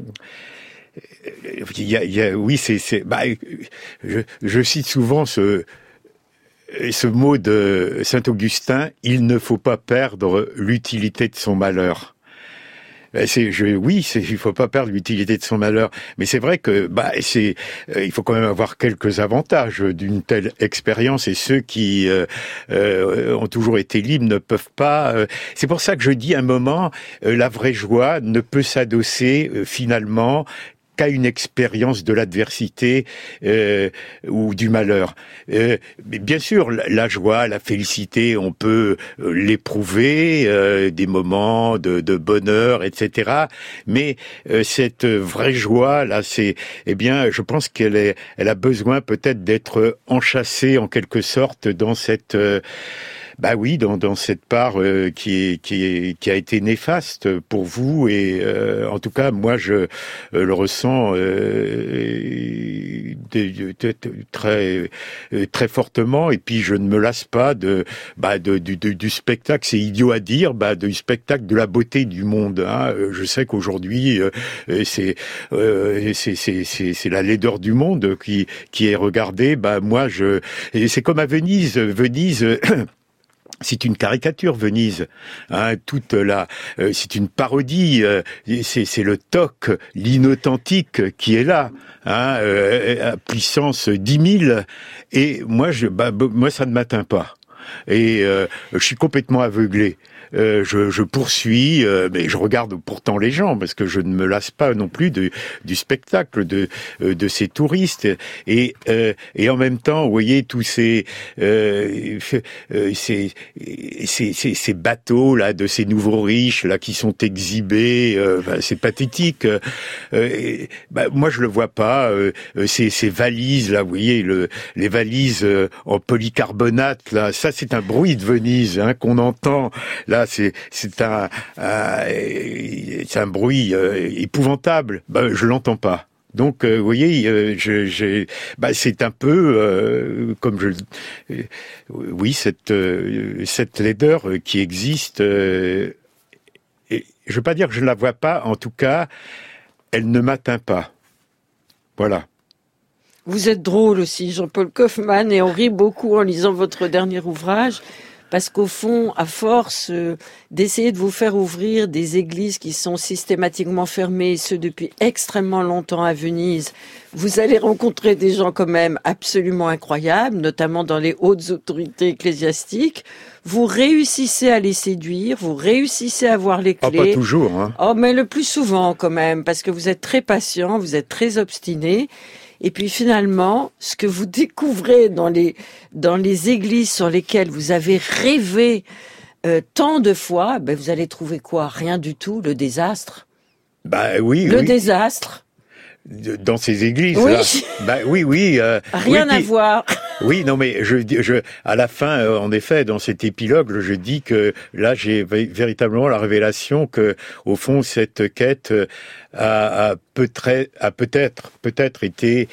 il y a, il y a oui, c'est c'est bah je, je cite souvent ce ce mot de Saint-Augustin, il ne faut pas perdre l'utilité de son malheur. C'est, je, oui, c'est, il faut pas perdre l'utilité de son malheur, mais c'est vrai que, bah, c'est, euh, il faut quand même avoir quelques avantages d'une telle expérience, et ceux qui euh, euh, ont toujours été libres ne peuvent pas. Euh, c'est pour ça que je dis, à un moment, euh, la vraie joie ne peut s'adosser euh, finalement qu'à une expérience de l'adversité euh, ou du malheur. Euh, bien sûr, la, la joie, la félicité, on peut l'éprouver, euh, des moments de, de bonheur, et cetera. Mais euh, cette vraie joie, là, c'est, eh bien, je pense qu'elle est, elle a besoin peut-être d'être enchâssée en quelque sorte dans cette euh, Bah oui, dans, dans cette part euh, qui est, qui est, qui a été néfaste pour vous et euh, en tout cas moi je euh, le ressens euh, de, de, de, très très fortement et puis je ne me lasse pas de bah de, du, de, du spectacle. C'est idiot à dire, bah du spectacle de la beauté du monde. Hein. Je sais qu'aujourd'hui euh, c'est, euh, c'est c'est c'est c'est la laideur du monde qui qui est regardée. Bah moi je et c'est comme à Venise, Venise. C'est une caricature, Venise. Hein, toute la, euh, c'est une parodie. Euh, c'est, c'est le toc, l'inauthentique qui est là, hein, euh, à puissance dix mille. Et moi, je, bah, moi, ça ne m'atteint pas. Et euh, je suis complètement aveuglé. Euh, je, je poursuis, euh, mais je regarde pourtant les gens parce que je ne me lasse pas non plus de, du spectacle de, euh, de ces touristes et, euh, et en même temps, vous voyez tous ces, euh, euh, ces, ces, ces, ces bateaux là de ces nouveaux riches là qui sont exhibés, euh, bah, c'est pathétique. Euh, et, bah, moi, je le vois pas. Euh, ces, ces valises là, vous voyez le, les valises euh, en polycarbonate là, ça c'est un bruit de Venise hein, qu'on entend là. C'est c'est un, un c'est un bruit euh, épouvantable. Ben je l'entends pas. Donc euh, vous voyez, euh, je, je bah c'est un peu euh, comme je euh, oui cette euh, cette laideur qui existe. Euh, et je veux pas dire que je la vois pas. En tout cas, elle ne m'atteint pas. Voilà. Vous êtes drôle aussi, Jean-Paul Kaufmann, et on rit beaucoup en lisant votre dernier ouvrage. Parce qu'au fond, à force euh, d'essayer de vous faire ouvrir des églises qui sont systématiquement fermées, et ce depuis extrêmement longtemps à Venise, vous allez rencontrer des gens quand même absolument incroyables, notamment dans les hautes autorités ecclésiastiques. Vous réussissez à les séduire, vous réussissez à avoir les clés. Oh, pas toujours, hein. Oh, mais le plus souvent quand même, parce que vous êtes très patient, vous êtes très obstiné. Et puis finalement, ce que vous découvrez dans les dans les églises sur lesquelles vous avez rêvé euh, tant de fois, ben vous allez trouver quoi? Rien du tout, le désastre. Bah oui, le oui. désastre. Dans ces églises oui. là. Bah oui, oui. Euh, Rien oui, à puis, voir. Oui, non, mais je, je, à la fin, euh, en effet, dans cet épilogue, je dis que là, j'ai véritablement la révélation que, au fond, cette quête a, a peut-être, a peut-être, peut-être été,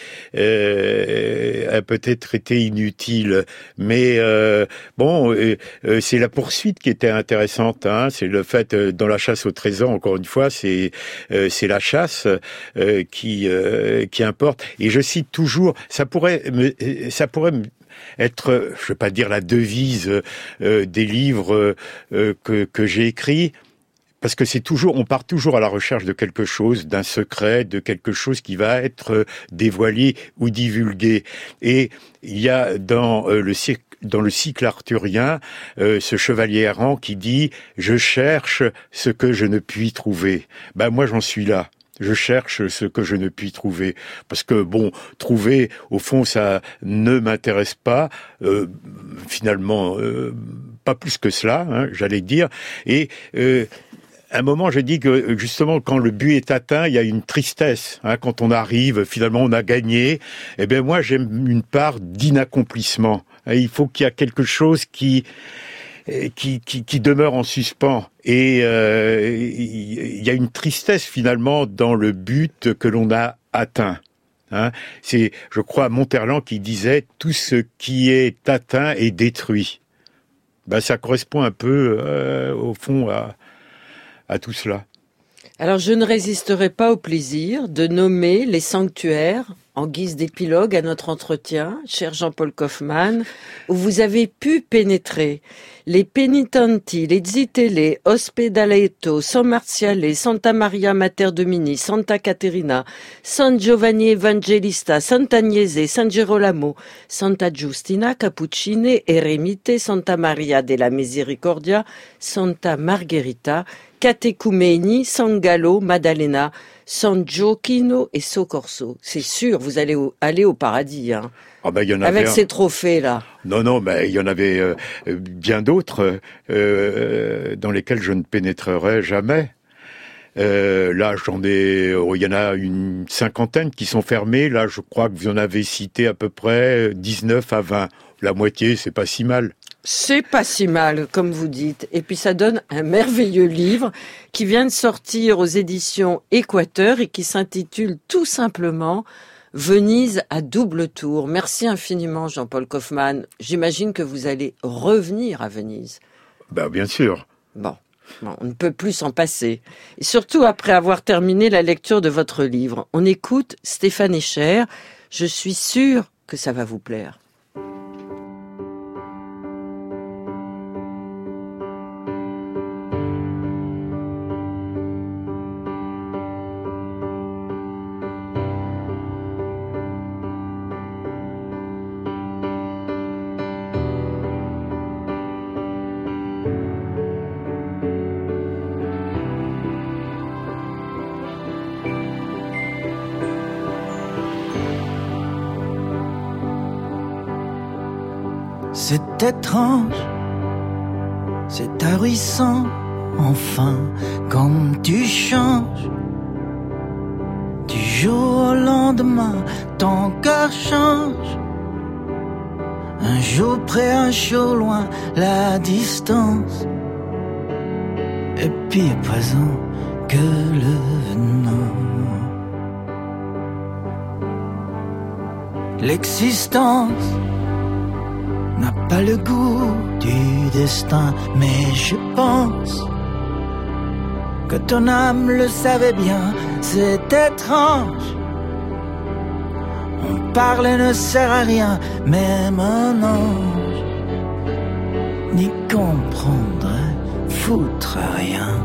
euh, a peut-être été inutile. Mais euh, bon, euh, euh, c'est la poursuite qui était intéressante. Hein, c'est le fait, euh, dans la chasse au trésor, encore une fois, c'est, euh, c'est la chasse euh, qui, euh, qui importe. Et je cite toujours, ça pourrait, me, ça pourrait être, je vais pas dire la devise euh, des livres euh, que, que j'ai écrits, parce que c'est toujours, on part toujours à la recherche de quelque chose, d'un secret, de quelque chose qui va être dévoilé ou divulgué. Et il y a dans euh, le cycle dans le cycle arthurien, euh, ce chevalier errant qui dit « Je cherche ce que je ne puis trouver ». Ben moi, j'en suis là. Je cherche ce que je ne puis trouver. Parce que, bon, trouver, au fond, ça ne m'intéresse pas. Euh, finalement, euh, pas plus que cela, hein, j'allais dire. Et... Euh, à un moment, je dis que justement, quand le but est atteint, il y a une tristesse. Hein, quand on arrive, finalement, on a gagné. Eh bien, moi, j'aime une part d'inaccomplissement. Il faut qu'il y a quelque chose qui qui, qui, qui demeure en suspens. Et euh, il y a une tristesse finalement dans le but que l'on a atteint. Hein, c'est, je crois, Monterland qui disait « Tout ce qui est atteint est détruit ». Ben, ça correspond un peu, euh, au fond, à à tout cela. Alors, je ne résisterai pas au plaisir de nommer les sanctuaires en guise d'épilogue à notre entretien, cher Jean-Paul Kaufmann, où vous avez pu pénétrer les Penitenti, les Zitelle, Ospedaleto, San Marziale, Santa Maria Mater Domini, Santa Caterina, San Giovanni Evangelista, Sant'Agnese, San Girolamo, Santa Giustina, Cappuccine, Eremite, Santa Maria della Misericordia, Santa Margherita, Catecumeni, San Gallo, Maddalena, San Gioacchino et Soccorso. C'est sûr, vous allez au, aller au paradis, hein. Ah ben, il y en avait Avec un... ces trophées-là. Non, non, mais il y en avait euh, bien d'autres euh, dans lesquels je ne pénétrerai jamais. Euh, là, j'en ai, oh, il y en a une cinquantaine qui sont fermées. Là, je crois que vous en avez cité à peu près dix-neuf à vingt. La moitié, c'est pas si mal. C'est pas si mal, comme vous dites. Et puis ça donne un merveilleux livre qui vient de sortir aux éditions Équateur et qui s'intitule tout simplement Venise à double tour. Merci infiniment, Jean-Paul Kaufmann. J'imagine que vous allez revenir à Venise. Ben, bien sûr. Bon. Bon, on ne peut plus s'en passer. Et surtout après avoir terminé la lecture de votre livre. On écoute Stéphane Escher. Je suis sûre que ça va vous plaire. C'est étrange, c'est ahurissant, enfin, comme tu changes. Du jour au lendemain, ton cœur change. Un jour près, un jour loin, la distance. Et puis à présent, que le venant. L'existence n'a pas le goût du destin, mais je pense que ton âme le savait bien, c'est étrange. On parle et ne sert à rien, même un ange n'y comprendrait foutre rien.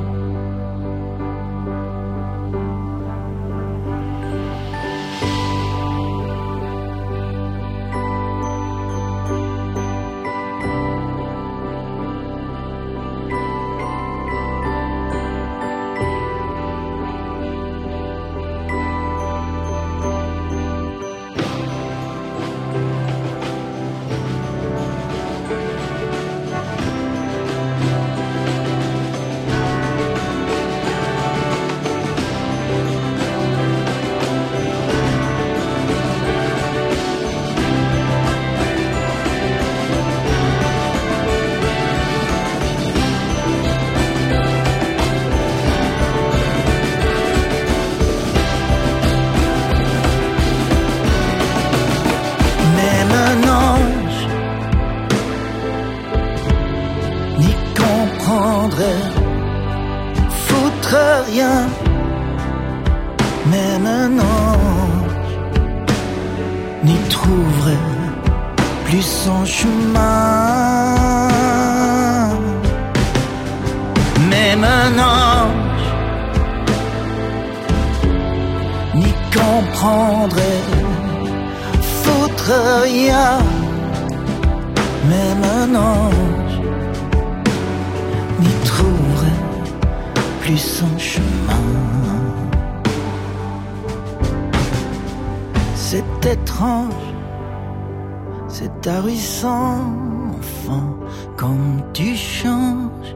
Enfant, comme tu changes.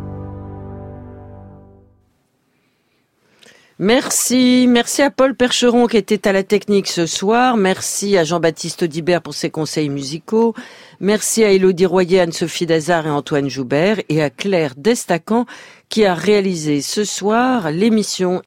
Merci, merci à Paul Percheron qui était à la technique ce soir. Merci à Jean-Baptiste Audibert pour ses conseils musicaux. Merci à Élodie Royer, Anne-Sophie Dazard et Antoine Joubert et à Claire Destacan qui a réalisé ce soir l'émission.